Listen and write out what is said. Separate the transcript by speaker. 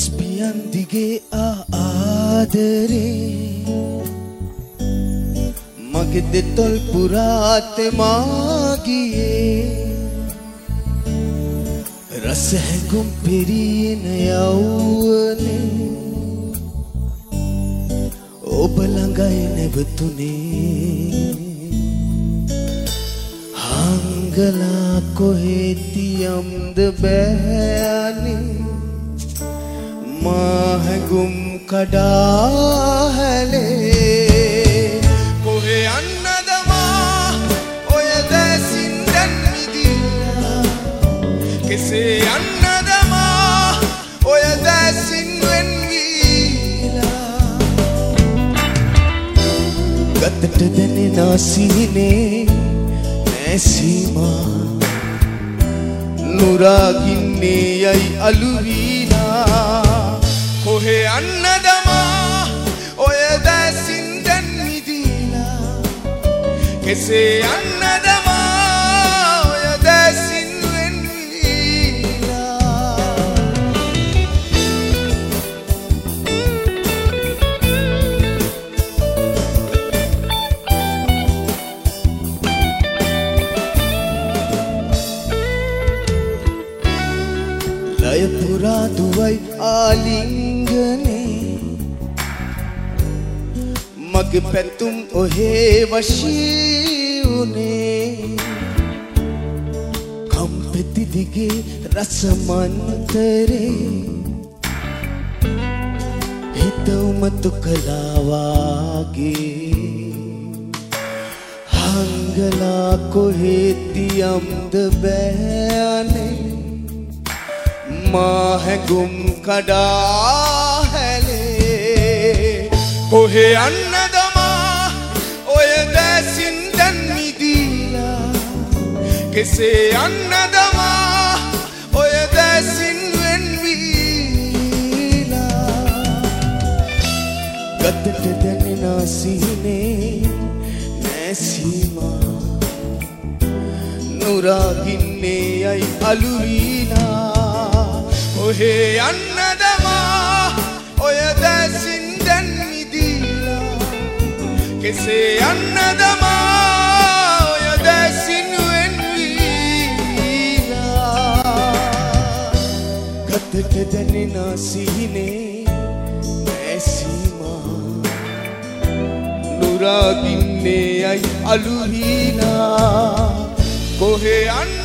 Speaker 1: පියන් දිගේ ආදරේ මගේ දෙතොල් පුරාත මාගියේ රස හැඟුම් පිරීන යවුවනේ ඔබ ළඟයි නැවතුනේ හංගලා කොහෙද යම්ද බෑනේ මා හැඟුම් කඩා හැලේ කොහෙ යන්නද මා ඔය දැසින් දැන් මිදිලා කෙසේ යන්නද මා ඔය දැසින් වෙන් වීලා ගතට දැනෙන සිහිනේ නැසීමා නුරාගින්නේ යයි අලුවීලා කොහෙ යන්නද මා ඔය දැසින් දැන් මිදිලා කෙසේ යන්නද මා ඔය දැසින් වෙන් වීලා ලය පුරා දුවයි ආලිංගනේ මගේ පැතුම් ඔහේ වශී උනේ කම්පෙති දිගේ රසමන්තරේ හිත උමතු කළා වාගේ හංගලා කොහෙද යම්ද බෑනේ මා හැඟුම් කඩා හැලේ කොහෙ යන්නද මා ඔය දැසින් දැන් මිදිලා කෙසේ යන්නද මා ඔය දැසින් වෙන් වීලා ගතට දැනෙන සිහිනේ නැසීමා නුරාගින්නේ යයි අලුවීලා කොහෙ යන්නද මා ඔය දැසින් දැන් මිදිලා කෙසේ යන්නද මා ඔය දැසින් වෙන් වීලා ගතට දැනෙන සිහිනේ නැසීමා නුරාගින්නේ යයි අලුවීලා කොහෙ යන්නද